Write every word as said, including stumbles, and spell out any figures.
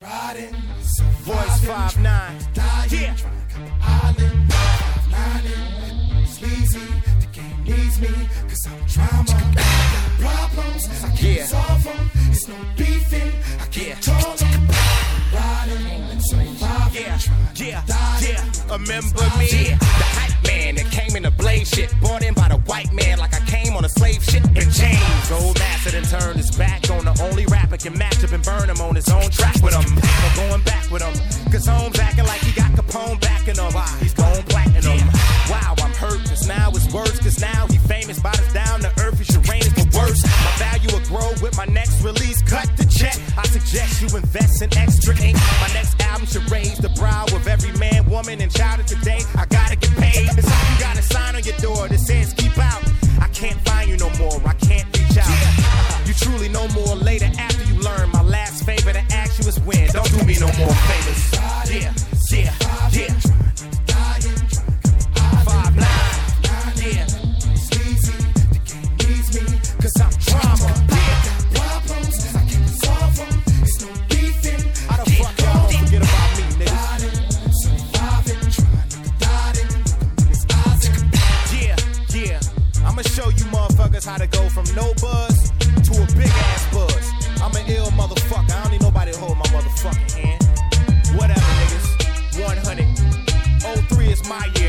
Riding, Voice five nine. dying, Yeah. trying to come island, five nine, sleazy, the game needs me, cause I'm drama. I got problems, I can't Yeah. solve them, it's no beefing, I can't Yeah. talk them. Riding, surviving, Yeah, trying to yeah, die. yeah. Remember me? Yeah. The hype man that came in the blaze shit. Brought in by the white man like I came on a slave ship and chains. Gold master then turned his back on the only rapper can match up and burn him on his own track with him. I'm going back with him. Cause Holmes acting like he got Capone backing him. He's going platinum. Wow, I'm hurt cause now it's worse. Cause now he famous, bought us down to earth. He should reign is the worst. My value will grow with my next release. Cut the check. I suggest you invest in extra ink. My next album should raise the brow of every man, woman, and child of today. I gotta get paid. It's like you got a sign on your door that says keep out. I can't find you no more. I can't reach out. You truly know more later after you learn. My last favor to ask you is when. Don't do me no more favors. Yeah, yeah, yeah. Five nine. Yeah. Sleazy, the game needs me, cause I'm drama. I got problems, I can't solve them, it's no beefing. How the fuck y'all don't forget about me, niggas? Riding, surviving, trying to die in, it's Isaac. Yeah, yeah. I'ma show you motherfuckers how to go from no buzz to a big ass buzz. I'm an ill motherfucker. I don't need nobody to hold my motherfucking hand. Whatever, niggas. one hundred. oh three is my year.